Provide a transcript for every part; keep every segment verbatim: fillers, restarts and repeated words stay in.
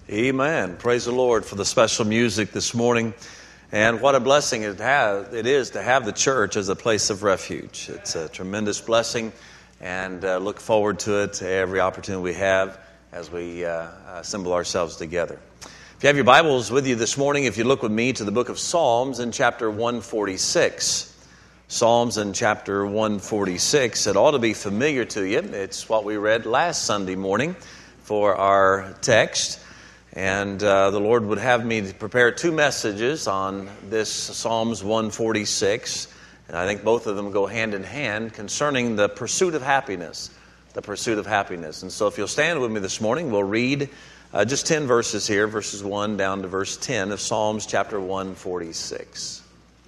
Amen. Praise the Lord for the special music this morning. And what a blessing it, have, it is to have the church as a place of refuge. It's a tremendous blessing, and uh, look forward to it every opportunity we have as we uh, assemble ourselves together. If you have your Bibles with you this morning, if you look with me to the book of Psalms in chapter one forty-six. Psalms in chapter one forty-six. It ought to be familiar to you. It's what we read last Sunday morning for our text. And uh, the Lord would have me to prepare two messages on this Psalms one forty-six. And I think both of them go hand in hand concerning the pursuit of happiness. The pursuit of happiness. And so if you'll stand with me this morning, we'll read uh, just ten verses here, verses one down to verse ten of Psalms chapter one forty-six.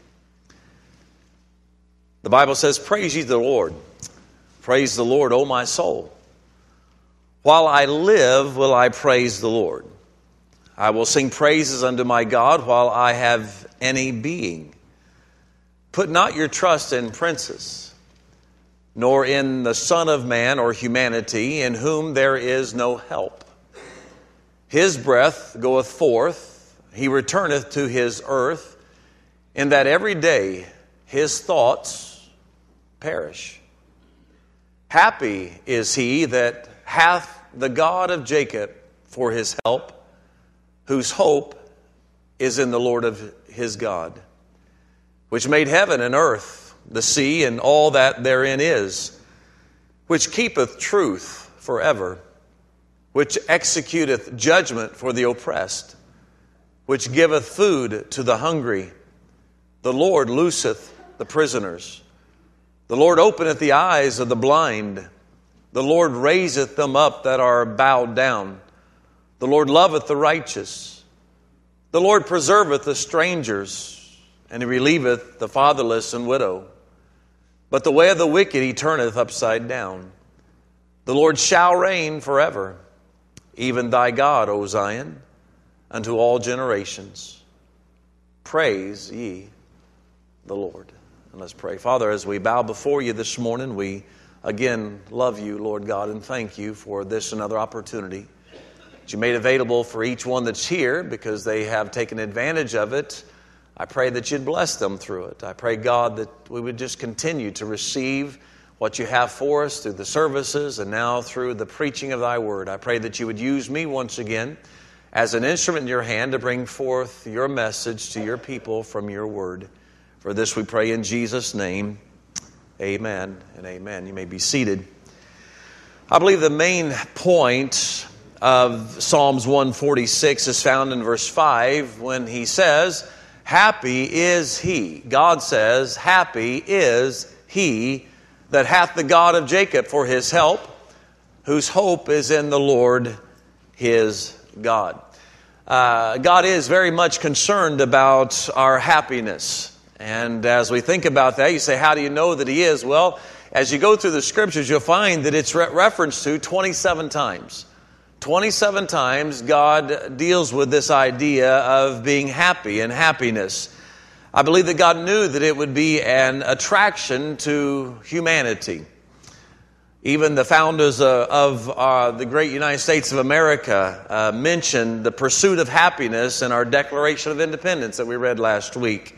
The Bible says, "Praise ye the Lord. Praise the Lord, O my soul. While I live, will I praise the Lord. I will sing praises unto my God while I have any being. Put not your trust in princes, nor in the Son of Man or humanity, in whom there is no help. His breath goeth forth, he returneth to his earth, in that every day his thoughts perish. Happy is he that hath the God of Jacob for his help, whose hope is in the Lord of his God, which made heaven and earth, the sea, and all that therein is, which keepeth truth forever, which executeth judgment for the oppressed, which giveth food to the hungry. The Lord looseth the prisoners. The Lord openeth the eyes of the blind. The Lord raiseth them up that are bowed down. The Lord loveth the righteous. The Lord preserveth the strangers, and he relieveth the fatherless and widow. But the way of the wicked he turneth upside down. The Lord shall reign forever, even thy God, O Zion, unto all generations. Praise ye the Lord." And let's pray. Father, as we bow before you this morning, we again love you, Lord God, and thank you for this another opportunity that you made available for each one that's here because they have taken advantage of it. I pray that you'd bless them through it. I pray, God, that we would just continue to receive what you have for us through the services and now through the preaching of thy word. I pray that you would use me once again as an instrument in your hand to bring forth your message to your people from your word. For this we pray in Jesus' name. Amen and amen. You may be seated. I believe the main point of Psalms one forty-six is found in verse five when he says, "Happy is he." God says, "Happy is he that hath the God of Jacob for his help, whose hope is in the Lord his God." Uh, God is very much concerned about our happiness. And as we think about that, you say, how do you know that he is? Well, as you go through the scriptures, you'll find that it's re- referenced to twenty-seven times. twenty-seven times God deals with this idea of being happy and happiness. I believe that God knew that it would be an attraction to humanity. Even the founders uh, of uh, the great United States of America uh, mentioned the pursuit of happiness in our Declaration of Independence that we read last week.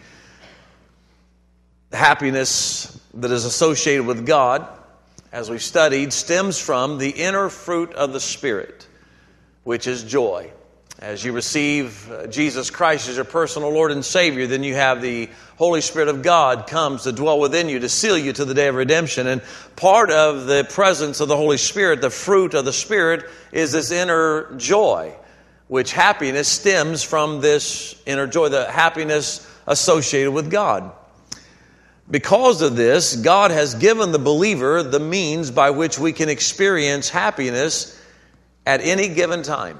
The happiness that is associated with God, as we've studied, stems from the inner fruit of the Spirit, which is joy. As you receive Jesus Christ as your personal Lord and Savior, then you have the Holy Spirit of God comes to dwell within you, to seal you to the day of redemption. And part of the presence of the Holy Spirit, the fruit of the Spirit, is this inner joy, which happiness stems from this inner joy, the happiness associated with God. Because of this, God has given the believer the means by which we can experience happiness at any given time.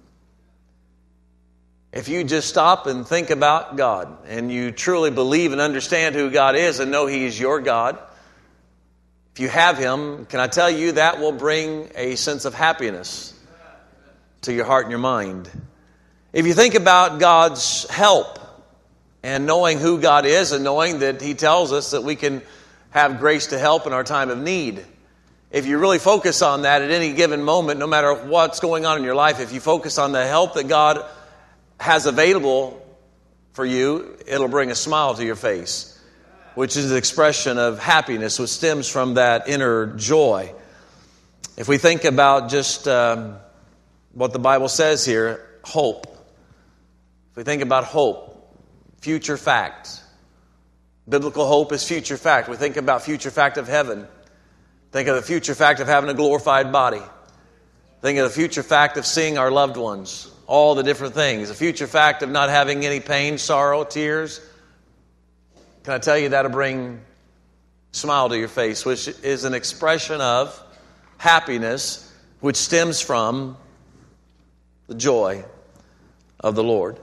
If you just stop and think about God, and you truly believe and understand who God is and know He is your God, if you have Him, can I tell you that will bring a sense of happiness to your heart and your mind. If you think about God's help, and knowing who God is and knowing that He tells us that we can have grace to help in our time of need. if you really focus on that at any given moment, no matter what's going on in your life, if you focus on the help that God has available for you, it'll bring a smile to your face, which is an expression of happiness, which stems from that inner joy. If we think about just um, what the Bible says here, hope. If we think about hope, future fact. Biblical hope is future fact. We think about future fact of heaven. Think of the future fact of having a glorified body. Think of the future fact of seeing our loved ones. All the different things. The future fact of not having any pain, sorrow, tears. Can I tell you that'll bring a smile to your face, which is an expression of happiness, which stems from the joy of the Lord.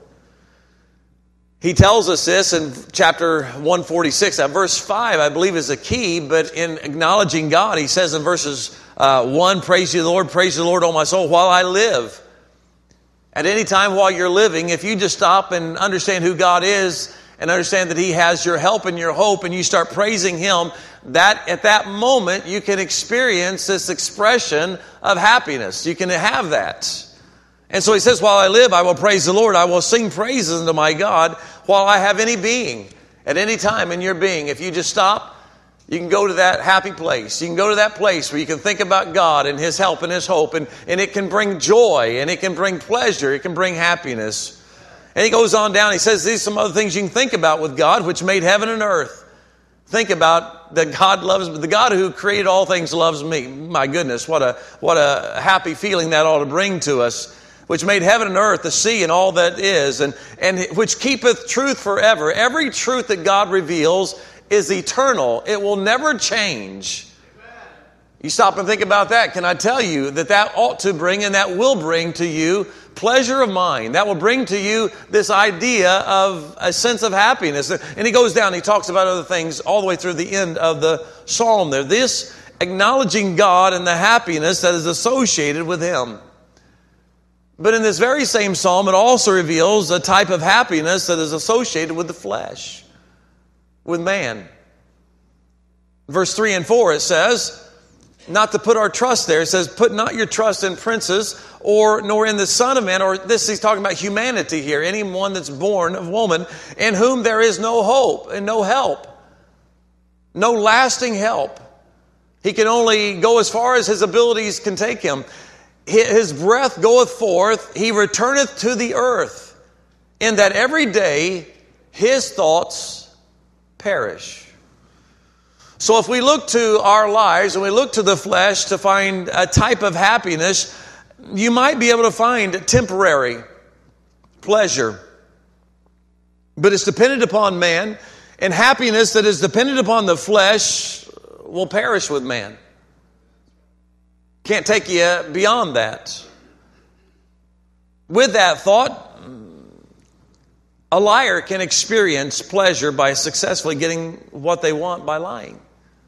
He tells us this in chapter one forty-six. Now, verse five, I believe, is a key, but in acknowledging God, he says in verses uh, one, praise you, the Lord, praise the Lord, O my soul, while I live. At any time while you're living, if you just stop and understand who God is and understand that He has your help and your hope, and you start praising Him, that at that moment you can experience this expression of happiness. You can have that. And so he says, while I live, I will praise the Lord. I will sing praises unto my God while I have any being. At any time in your being, if you just stop, you can go to that happy place. You can go to that place where you can think about God and His help and His hope. And, and it can bring joy, and it can bring pleasure. It can bring happiness. And he goes on down. He says, these are some other things you can think about with God, which made heaven and earth. Think about that God loves me. The God who created all things loves me. My goodness, what a, what a happy feeling that ought to bring to us. Which made heaven and earth, the sea, and all that is, and, and which keepeth truth forever. Every truth that God reveals is eternal. It will never change. You stop and think about that. Can I tell you that that ought to bring, and that will bring to you, pleasure of mind. That will bring to you this idea of a sense of happiness. And he goes down, he talks about other things all the way through the end of the psalm there. This acknowledging God and the happiness that is associated with Him. But in this very same psalm, it also reveals a type of happiness that is associated with the flesh, with man. Verse three and four, it says, not to put our trust there. It says, put not your trust in princes, or nor in the Son of Man, or this, he's talking about humanity here, anyone that's born of woman, in whom there is no hope and no help, no lasting help. He can only go as far as his abilities can take him. His breath goeth forth, he returneth to the earth, in that every day his thoughts perish. So if we look to our lives and we look to the flesh to find a type of happiness, you might be able to find temporary pleasure. But it's dependent upon man, and happiness that is dependent upon the flesh will perish with man. Can't take you beyond that. With that thought, a liar can experience pleasure by successfully getting what they want by lying.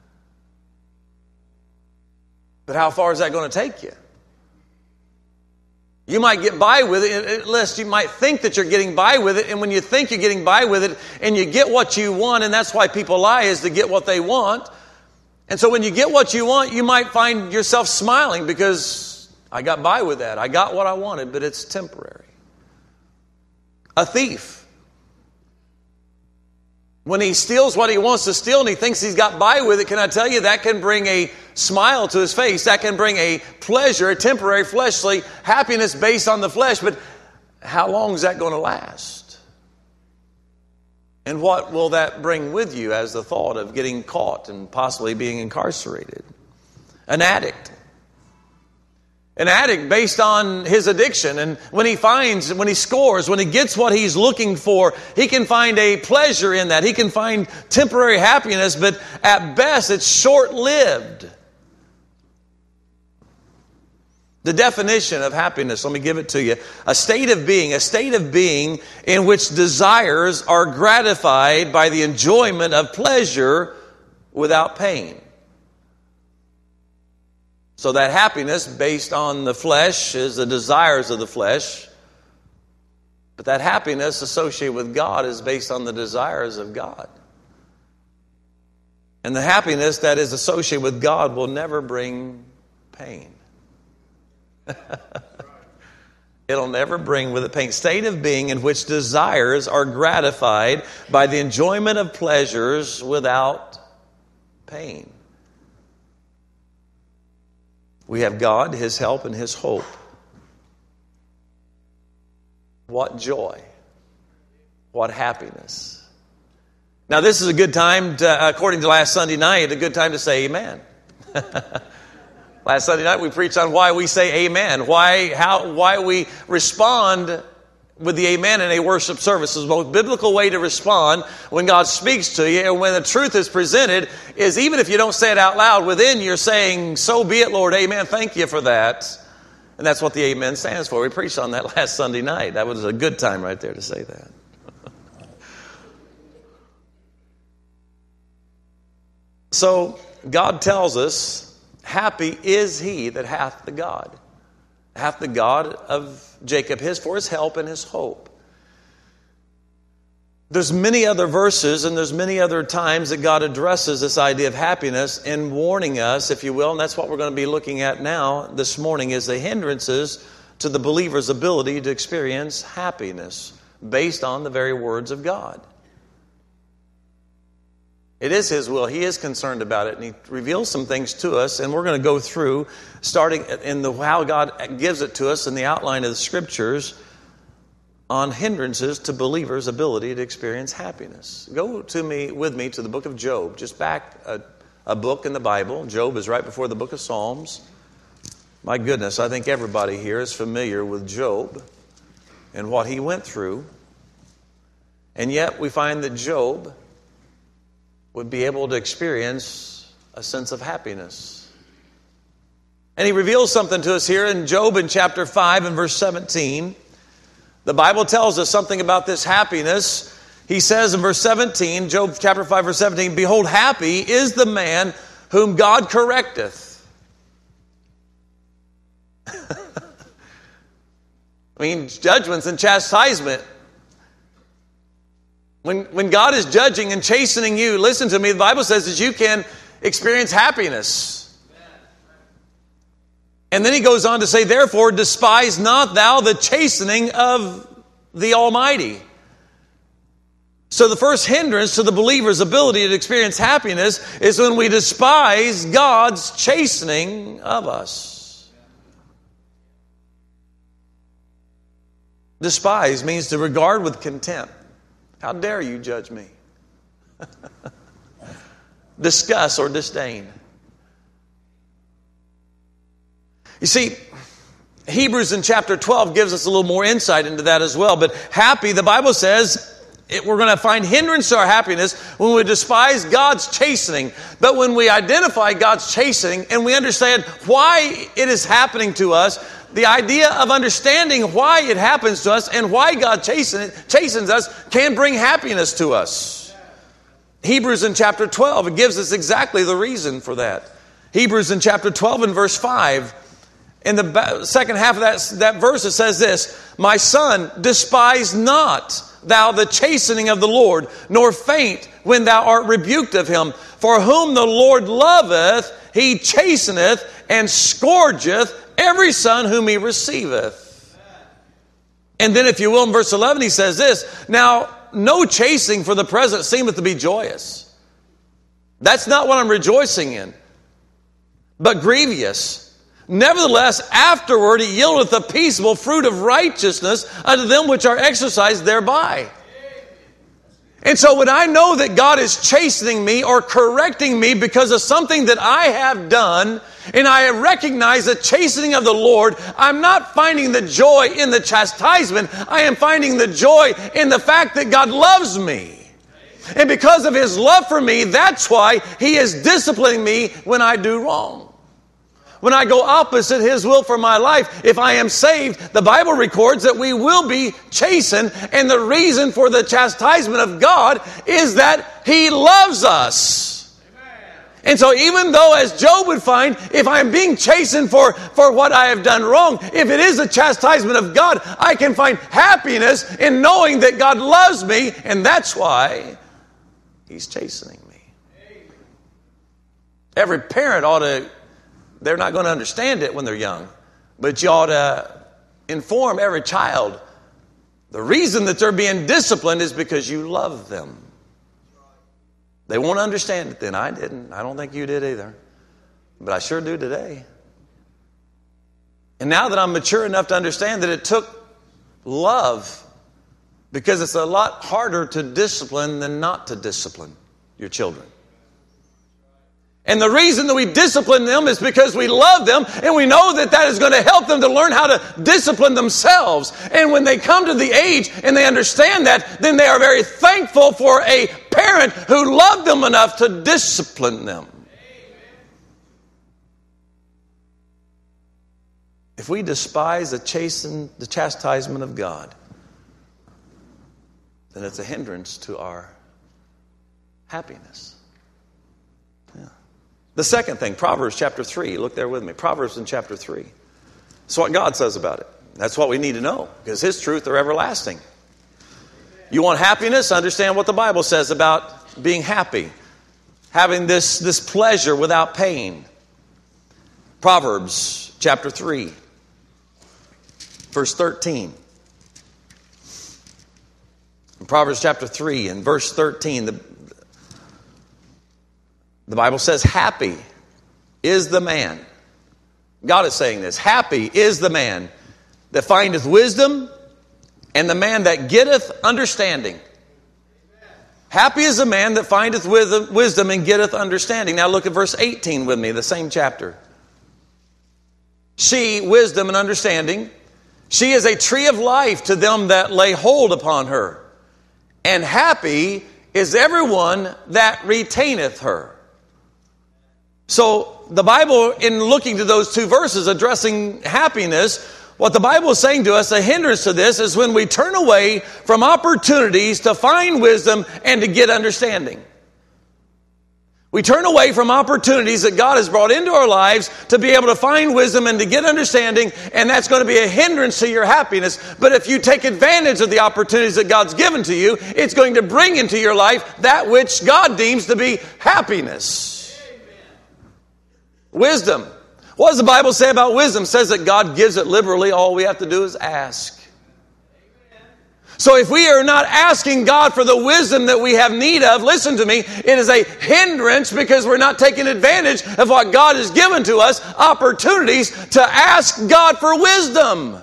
But how far is that going to take you? You might get by with it, at least you might think that you're getting by with it, and when you think you're getting by with it, and you get what you want, and that's why people lie, is to get what they want. And so when you get what you want, you might find yourself smiling because I got by with that. I got what I wanted, but it's temporary. A thief, when he steals what he wants to steal and he thinks he's got by with it, can I tell you, that can bring a smile to his face. That can bring a pleasure, a temporary fleshly happiness based on the flesh. But how long is that going to last? And what will that bring with you as the thought of getting caught and possibly being incarcerated? An addict. An addict based on his addiction. And when he finds, when he scores, when he gets what he's looking for, he can find a pleasure in that. He can find temporary happiness, but at best it's short-lived. The definition of happiness, let me give it to you. A state of being, a state of being in which desires are gratified by the enjoyment of pleasure without pain. So that happiness based on the flesh is the desires of the flesh. But that happiness associated with God is based on the desires of God. And the happiness that is associated with God will never bring pain. It'll never bring with it pain. State of being in which desires are gratified by the enjoyment of pleasures without pain. We have God, His help, and His hope. What joy. What happiness. Now this is a good time, to, according to last Sunday night, a good time to say amen. Last Sunday night we preached on why we say amen, why how why we respond with the amen in a worship service. The most biblical way to respond when God speaks to you and when the truth is presented is, even if you don't say it out loud, within you're saying, so be it, Lord, amen, thank you for that. And that's what the amen stands for. We preached on that last Sunday night. That was a good time right there to say that. So God tells us, happy is he that hath the God. Hath the God of Jacob his for his help and his hope. There's many other verses and there's many other times that God addresses this idea of happiness in warning us, if you will, and that's what we're going to be looking at now this morning, is the hindrances to the believer's ability to experience happiness based on the very words of God. It is His will. He is concerned about it, and He reveals some things to us, and we're going to go through, starting in the how God gives it to us in the outline of the Scriptures, on hindrances to believers' ability to experience happiness. Go to me with me to the book of Job. Just back a, a book in the Bible. Job is right before the book of Psalms. My goodness, I think everybody here is familiar with Job and what he went through. And yet we find that Job would be able to experience a sense of happiness. And he reveals something to us here in Job in chapter five and verse seventeen. The Bible tells us something about this happiness. He says in verse seventeen, Job chapter five verse seventeen, behold, happy is the man whom God correcteth. I mean, judgments and chastisement. When, when God is judging and chastening you, listen to me, the Bible says that you can experience happiness. And then he goes on to say, therefore, despise not thou the chastening of the Almighty. So the first hindrance to the believer's ability to experience happiness is when we despise God's chastening of us. Despise means to regard with contempt. How dare you judge me? Disgust or disdain. You see, Hebrews in chapter twelve gives us a little more insight into that as well. But happy, the Bible says, it, we're going to find hindrance to our happiness when we despise God's chastening. But when we identify God's chastening and we understand why it is happening to us, the idea of understanding why it happens to us and why God chastens, chastens us can bring happiness to us. Hebrews in chapter twelve, it gives us exactly the reason for that. Hebrews in chapter twelve and verse five, in the second half of that, that verse, it says this, my son, despise not thou the chastening of the Lord, nor faint when thou art rebuked of him. For whom the Lord loveth, he chasteneth and scourgeth every son whom he receiveth. And then if you will, in verse eleven, he says this, now no chasing for the present seemeth to be joyous. That's not what I'm rejoicing in, but grievous. Nevertheless, afterward he yieldeth the peaceable fruit of righteousness unto them which are exercised thereby. And so when I know that God is chastening me or correcting me because of something that I have done, and I recognize the chastening of the Lord, I'm not finding the joy in the chastisement. I am finding the joy in the fact that God loves me. And because of His love for me, that's why He is disciplining me when I do wrong. When I go opposite His will for my life, if I am saved, the Bible records that we will be chastened. And the reason for the chastisement of God is that He loves us. Amen. And so even though, as Job would find, if I'm being chastened for, for what I have done wrong, if it is a chastisement of God, I can find happiness in knowing that God loves me. And that's why He's chastening me. Every parent ought to, they're not going to understand it when they're young, but you ought to inform every child the reason that they're being disciplined is because you love them. They won't understand it then. I didn't. I don't think you did either. But I sure do today. And now that I'm mature enough to understand that it took love, because it's a lot harder to discipline than not to discipline your children. And the reason that we discipline them is because we love them and we know that that is going to help them to learn how to discipline themselves. And when they come to the age and they understand that, then they are very thankful for a parent who loved them enough to discipline them. If we despise the chasten, the chastisement of God, then it's a hindrance to our happiness. The second thing, Proverbs chapter three. Look there with me. Proverbs in chapter three. That's what God says about it. That's what we need to know, because His truth are everlasting. You want happiness? Understand what the Bible says about being happy. Having this, this pleasure without pain. Proverbs chapter three. Verse thirteen. In Proverbs chapter three and verse thirteen, the The Bible says, happy is the man. God is saying this. Happy is the man that findeth wisdom and the man that getteth understanding. Happy is the man that findeth wisdom and getteth understanding. Now look at verse eighteen with me, the same chapter. She, wisdom and understanding, she is a tree of life to them that lay hold upon her. And happy is everyone that retaineth her. So the Bible, in looking to those two verses addressing happiness, what the Bible is saying to us, a hindrance to this, is when we turn away from opportunities to find wisdom and to get understanding. We turn away from opportunities that God has brought into our lives to be able to find wisdom and to get understanding, and that's going to be a hindrance to your happiness. But if you take advantage of the opportunities that God's given to you, it's going to bring into your life that which God deems to be happiness. Wisdom. What does the Bible say about wisdom? It says that God gives it liberally. All we have to do is ask. So if we are not asking God for the wisdom that we have need of, listen to me, it is a hindrance because we're not taking advantage of what God has given to us, opportunities to ask God for wisdom.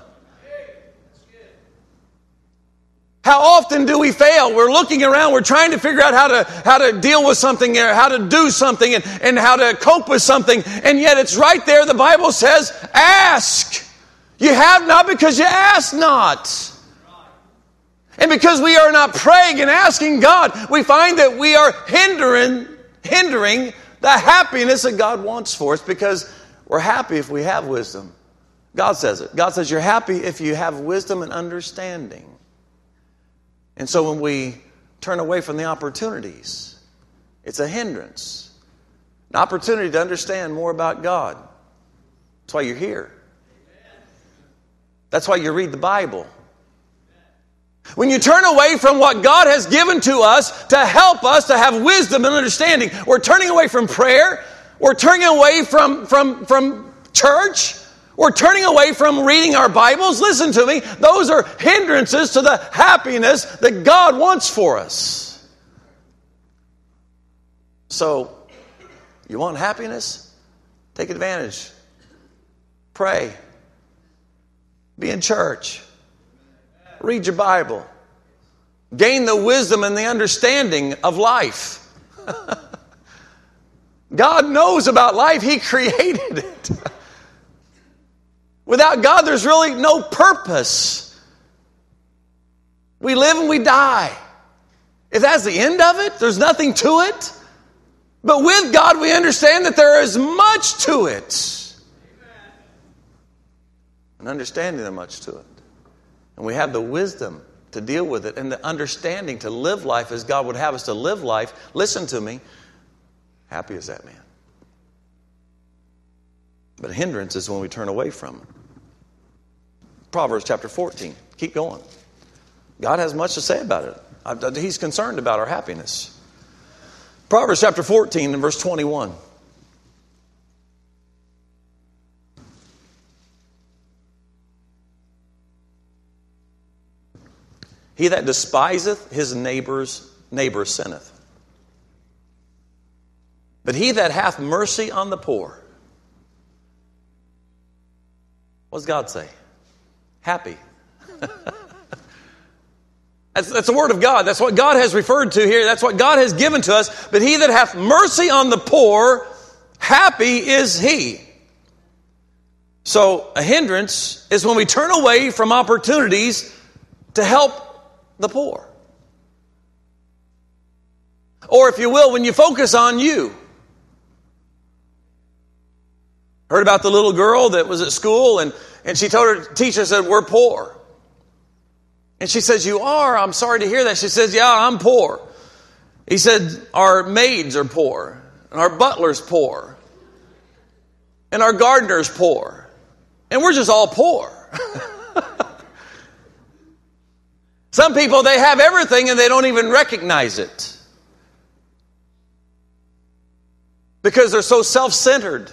How often do we fail? We're looking around, we're trying to figure out how to how to deal with something, or how to do something, and, and how to cope with something, and yet it's right there. The Bible says, ask. You have not because you ask not. And because we are not praying and asking God, we find that we are hindering, hindering the happiness that God wants for us, because we're happy if we have wisdom. God says it. God says you're happy if you have wisdom and understanding. And so when we turn away from the opportunities, it's a hindrance. An opportunity to understand more about God. That's why you're here. That's why you read the Bible. When you turn away from what God has given to us to help us to have wisdom and understanding, we're turning away from prayer. We're turning away from, from, from church. We're turning away from reading our Bibles. Listen to me. Those are hindrances to the happiness that God wants for us. So, you want happiness? Take advantage. Pray. Be in church. Read your Bible. Gain the wisdom and the understanding of life. God knows about life. He created it. Without God, there's really no purpose. We live and we die. If that's the end of it, there's nothing to it. But with God, we understand that there is much to it. And understanding there's much to it. And we have the wisdom to deal with it and the understanding to live life as God would have us to live life. Listen to me. Happy is that man. But a hindrance is when we turn away from it. Proverbs chapter fourteen. Keep going. God has much to say about it. He's concerned about our happiness. Proverbs chapter fourteen and verse twenty-one. He that despiseth his neighbor's neighbor sinneth. But he that hath mercy on the poor, what does God say? Happy. That's, that's the word of God. That's what God has referred to here. That's what God has given to us. But he that hath mercy on the poor, happy is he. So a hindrance is when we turn away from opportunities to help the poor. Or if you will, when you focus on you. Heard about the little girl that was at school and, and she told her teacher, said, we're poor. And she says, you are? I'm sorry to hear that. She says, yeah, I'm poor. He said, our maids are poor. And our butler's poor. And our gardener's poor. And we're just all poor. Some people, they have everything and they don't even recognize it. Because they're so self-centered.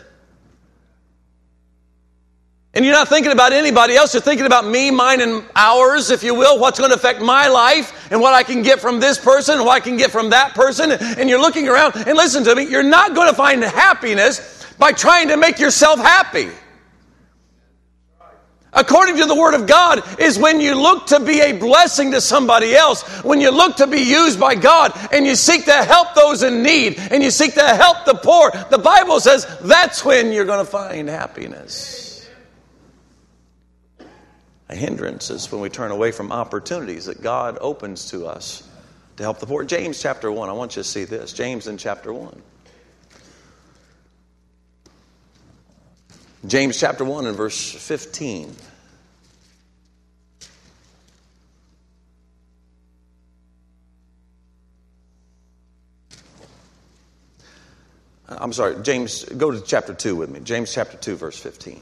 And you're not thinking about anybody else. You're thinking about me, mine, and ours, if you will. What's going to affect my life and what I can get from this person and what I can get from that person. And you're looking around. And listen to me. You're not going to find happiness by trying to make yourself happy. According to the Word of God, is when you look to be a blessing to somebody else, when you look to be used by God, and you seek to help those in need, and you seek to help the poor. The Bible says that's when you're going to find happiness. A hindrance is when we turn away from opportunities that God opens to us to help the poor. James chapter one, I want you to see this. James in chapter one. James chapter one and verse fifteen. I'm sorry, James, go to chapter two with me. James chapter two, verse fifteen.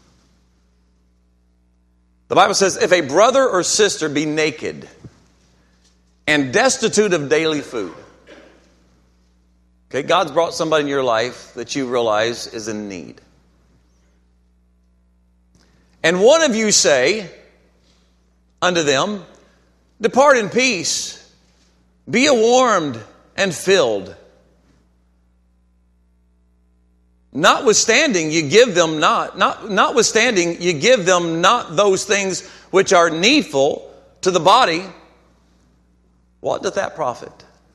The Bible says, if a brother or sister be naked and destitute of daily food. Okay, God's brought somebody in your life that you realize is in need. And one of you say unto them, depart in peace, be warmed and filled. Notwithstanding, you give them not, not, notwithstanding, you give them not those things which are needful to the body. What doth that profit?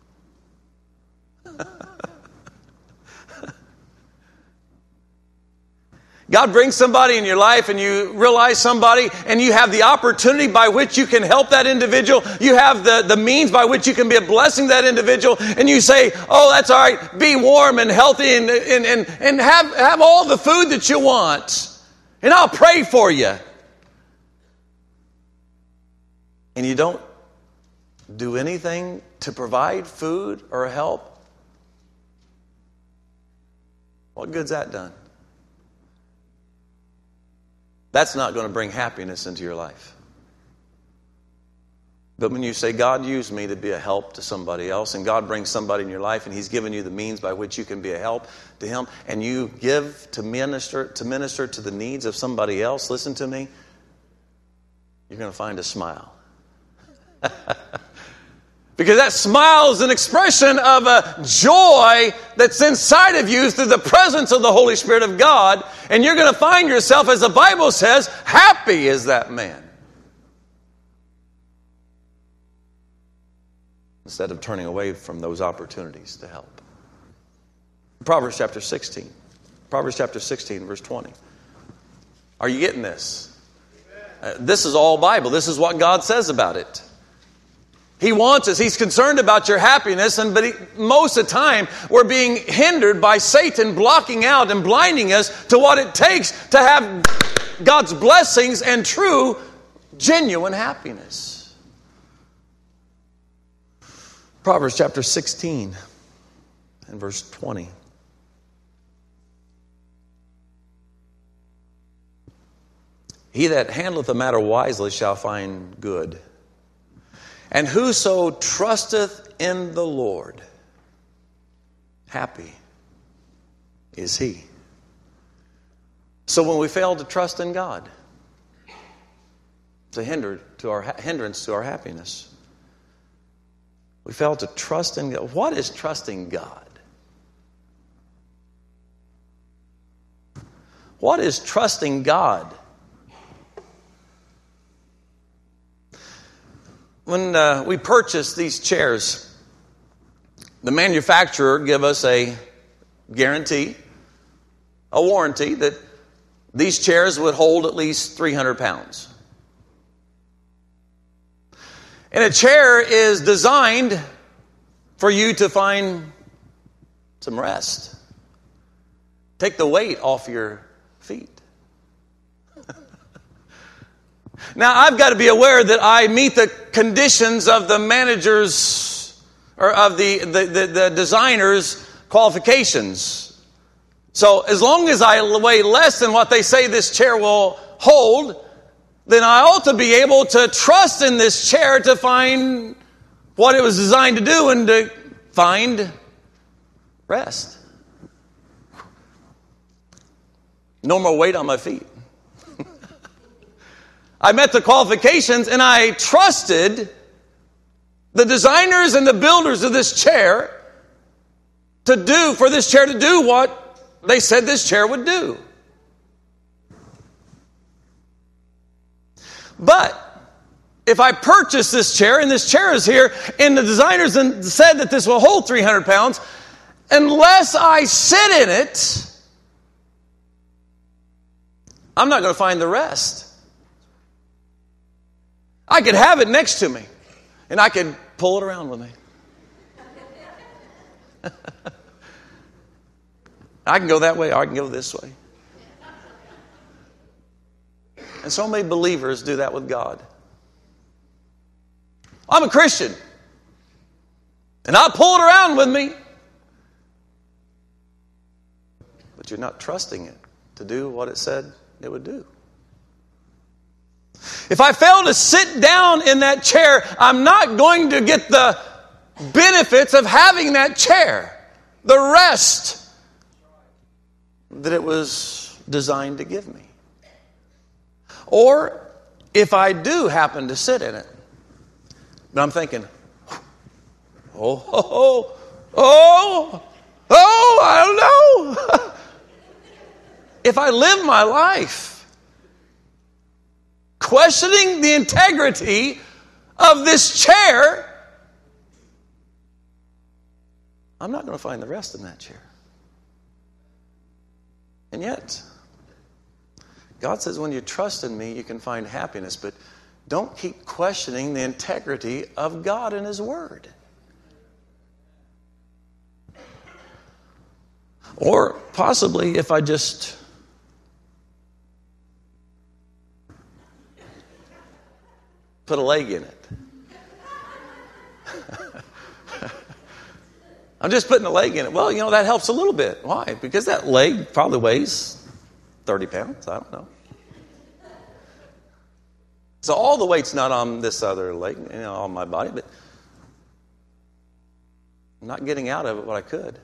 God brings somebody in your life and you realize somebody and you have the opportunity by which you can help that individual. You have the, the means by which you can be a blessing to that individual. And you say, oh, that's all right. Be warm and healthy and, and, and, and have, have all the food that you want. And I'll pray for you. And you don't do anything to provide food or help. What good's that done? That's not going to bring happiness into your life. But when you say, God used me to be a help to somebody else, and God brings somebody in your life, and He's given you the means by which you can be a help to Him, and you give to minister to minister to the needs of somebody else, listen to me, you're going to find a smile. Because that smile is an expression of a joy that's inside of you through the presence of the Holy Spirit of God. And you're going to find yourself, as the Bible says, happy is that man. Instead of turning away from those opportunities to help. Proverbs chapter sixteen. Proverbs chapter sixteen, verse twenty. Are you getting this? Uh, this is all Bible. This is what God says about it. He wants us. He's concerned about your happiness. And but he, most of the time, we're being hindered by Satan blocking out and blinding us to what it takes to have God's blessings and true, genuine happiness. Proverbs chapter sixteen and verse twenty. He that handleth a matter wisely shall find good. And whoso trusteth in the Lord, happy is he. So when we fail to trust in God, it's a hinder to our hindrance to our happiness. We fail to trust in God. What is trusting God? What is trusting God? When uh, we purchased these chairs, the manufacturer gave us a guarantee, a warranty that these chairs would hold at least three hundred pounds. And a chair is designed for you to find some rest. Take the weight off your feet. Now, I've got to be aware that I meet the conditions of the manager's or of the, the, the, the designer's qualifications. So as long as I weigh less than what they say this chair will hold, then I ought to be able to trust in this chair to find what it was designed to do and to find rest. No more weight on my feet. I met the qualifications and I trusted the designers and the builders of this chair to do, for this chair to do what they said this chair would do. But if I purchase this chair, and this chair is here, and the designers said that this will hold three hundred pounds, unless I sit in it, I'm not going to find the rest. I could have it next to me, and I could pull it around with me. I can go that way, or I can go this way. And so many believers do that with God. I'm a Christian, and I pull it around with me. But you're not trusting it to do what it said it would do. If I fail to sit down in that chair, I'm not going to get the benefits of having that chair, the rest that it was designed to give me. Or if I do happen to sit in it, but I'm thinking, oh, oh, oh, oh, I don't know. If I live my life questioning the integrity of this chair, I'm not going to find the rest in that chair. And yet, God says when you trust in me, you can find happiness, but don't keep questioning the integrity of God and His Word. Or possibly if I just put a leg in it. I'm just putting a leg in it. Well, you know, that helps a little bit. Why? Because that leg probably weighs thirty pounds. I don't know. So all the weight's not on this other leg, you know, on my body, but I'm not getting out of it what I could.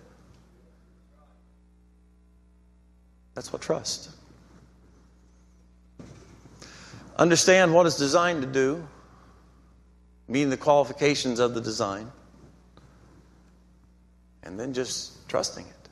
That's what trust. Understand what it's designed to do, meeting the qualifications of the design, and then just trusting it.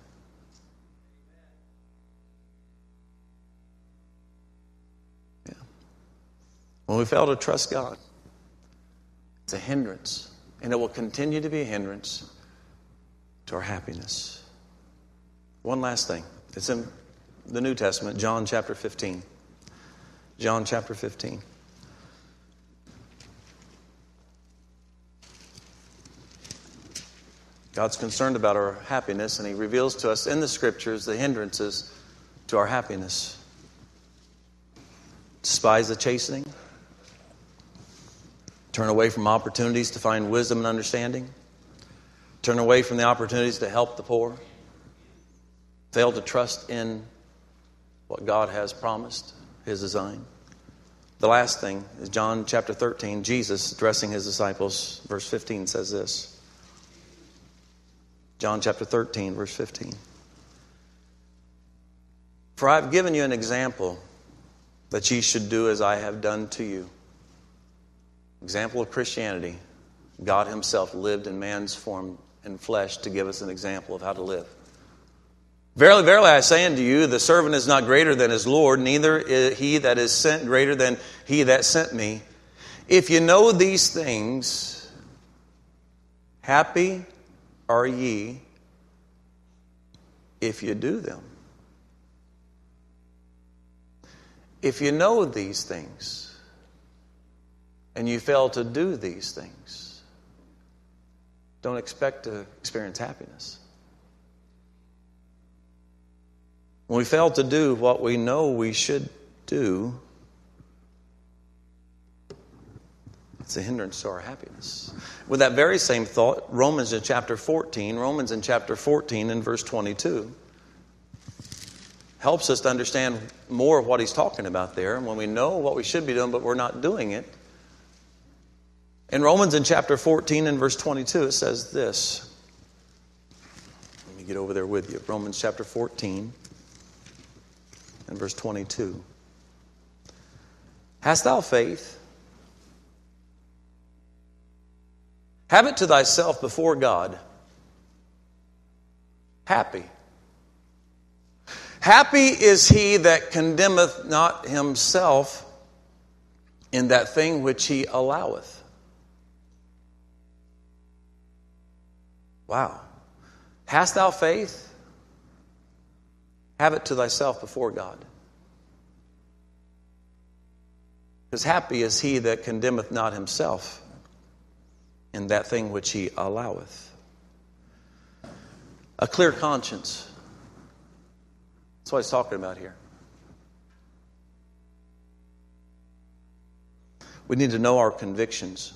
Yeah. When we fail to trust God, it's a hindrance, and it will continue to be a hindrance to our happiness. One last thing. It's in the New Testament, John chapter fifteen. John chapter fifteen. God's concerned about our happiness, and He reveals to us in the Scriptures the hindrances to our happiness. Despise the chastening. Turn away from opportunities to find wisdom and understanding. Turn away from the opportunities to help the poor. Fail to trust in what God has promised, His design. The last thing is John chapter thirteen. Jesus addressing His disciples, verse fifteen says this. John chapter thirteen, verse fifteen. For I have given you an example that ye should do as I have done to you. Example of Christianity. God himself lived in man's form and flesh to give us an example of how to live. Verily, verily, I say unto you, the servant is not greater than his Lord, neither is he that is sent greater than he that sent me. If you know these things, happy are ye if you do them. If you know these things and you fail to do these things, don't expect to experience happiness. When we fail to do what we know we should do, it's a hindrance to our happiness. With that very same thought, Romans in chapter fourteen, Romans in chapter fourteen and verse twenty-two helps us to understand more of what he's talking about there. And when we know what we should be doing, but we're not doing it. In Romans in chapter fourteen and verse twenty-two, it says this. Let me get over there with you. Romans chapter fourteen and verse twenty-two. Hast thou faith? Have it to thyself before God. Happy. Happy is he that condemneth not himself in that thing which he alloweth. Wow. Hast thou faith? Have it to thyself before God. Because happy is he that condemneth not himself in that thing which he alloweth. A clear conscience. That's what he's talking about here. We need to know our convictions,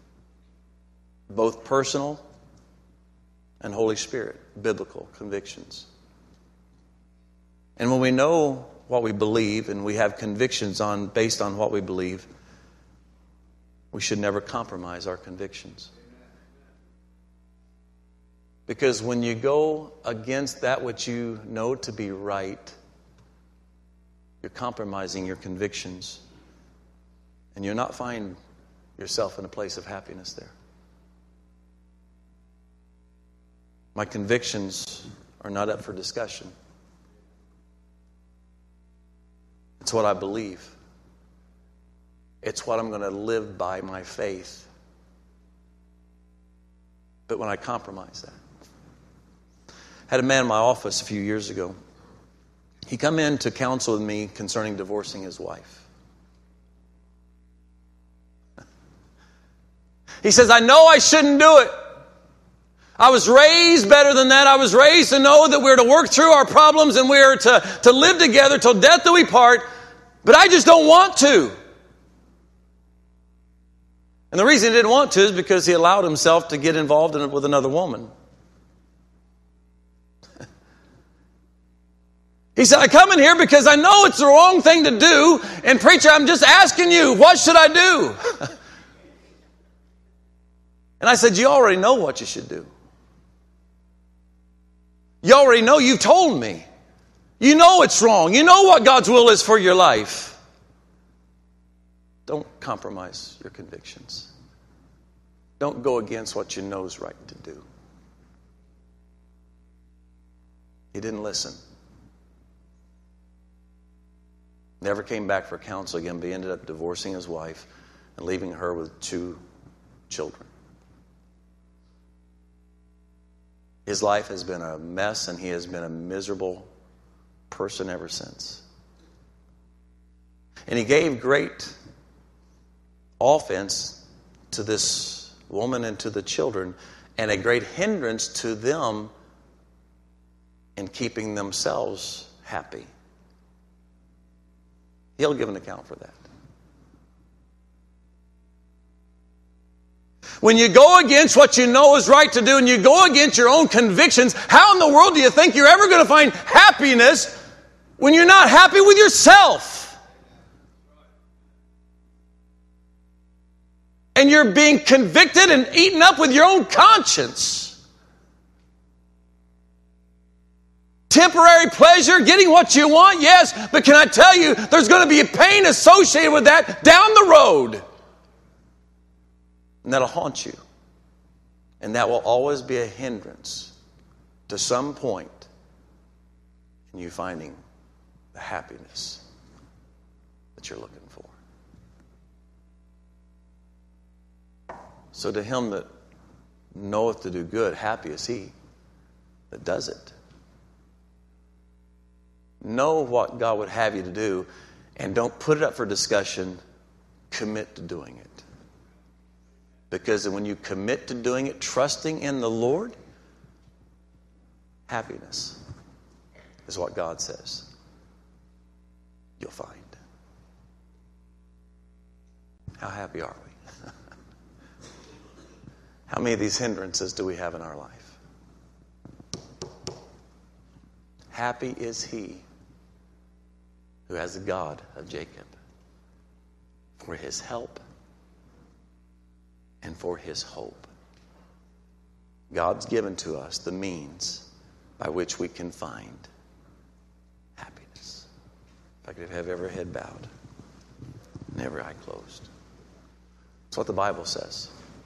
both personal and Holy Spirit, biblical convictions. And when we know what we believe and we have convictions on based on what we believe, we should never compromise our convictions. Because when you go against that which you know to be right, you're compromising your convictions. And you'll not find yourself in a place of happiness there. My convictions are not up for discussion. It's what I believe. It's what I'm going to live by, my faith. But when I compromise that. I had a man in my office a few years ago. He come in to counsel with me concerning divorcing his wife. He says, I know I shouldn't do it. I was raised better than that. I was raised to know that we're to work through our problems and we're to, to live together till death do we part. But I just don't want to. And the reason he didn't want to is because he allowed himself to get involved in it with another woman. He said, I come in here because I know it's the wrong thing to do. And preacher, I'm just asking you, what should I do? And I said, you already know what you should do. You already know, you've told me. You know it's wrong. You know what God's will is for your life. Don't compromise your convictions. Don't go against what you know is right to do. He didn't listen. Never came back for counsel again, but he ended up divorcing his wife and leaving her with two children. His life has been a mess, and he has been a miserable person ever since. And he gave great offense to this woman and to the children, and a great hindrance to them in keeping themselves happy. He'll give an account for that. When you go against what you know is right to do and you go against your own convictions, how in the world do you think you're ever going to find happiness when you're not happy with yourself? And you're being convicted and eaten up with your own conscience. Temporary pleasure, getting what you want, yes, but can I tell you, there's going to be a pain associated with that down the road. And that'll haunt you And that will always be a hindrance to some point in you finding the happiness that you're looking for. So to him that knoweth to do good, happy is he that does it. Know what God would have you to do, and don't put it up for discussion. Commit to doing it. Because when you commit to doing it, trusting in the Lord, happiness is what God says you'll find. How happy are we? How many of these hindrances do we have in our life? Happy is he who has the God of Jacob for his help and for his hope. God's given to us the means by which we can find happiness. If I could have every head bowed and every eye closed. That's what the Bible says.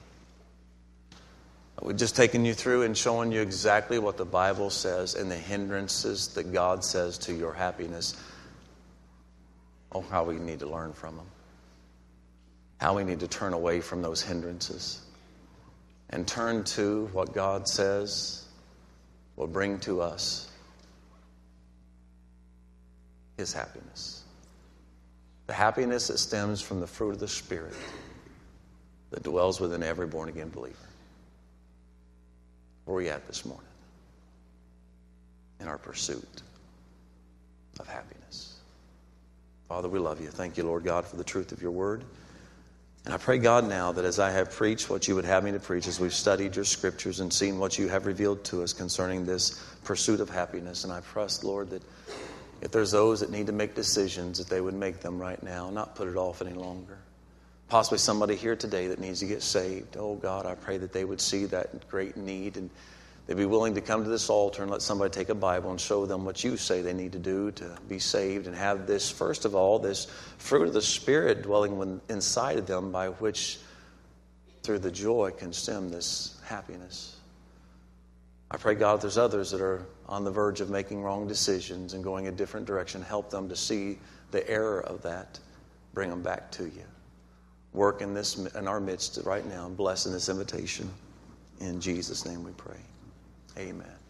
We've just taken you through and showing you exactly what the Bible says and the hindrances that God says to your happiness. Oh, how we need to learn from them. How we need to turn away from those hindrances and turn to what God says will bring to us his happiness. The happiness that stems from the fruit of the Spirit that dwells within every born-again believer. Where are we at this morning in our pursuit of happiness? Father, we love you. Thank you, Lord God, for the truth of your word. And I pray, God, now that as I have preached what you would have me to preach, as we've studied your scriptures and seen what you have revealed to us concerning this pursuit of happiness, and I trust, Lord, that if there's those that need to make decisions, that they would make them right now, not put it off any longer. Possibly somebody here today that needs to get saved. Oh, God, I pray that they would see that great need and they'd be willing to come to this altar and let somebody take a Bible and show them what you say they need to do to be saved and have this, first of all, this fruit of the Spirit dwelling inside of them by which, through the joy, can stem this happiness. I pray, God, if there's others that are on the verge of making wrong decisions and going a different direction, help them to see the error of that. Bring them back to you. Work in this in our midst right now and bless in this invitation. In Jesus' name we pray. Amen.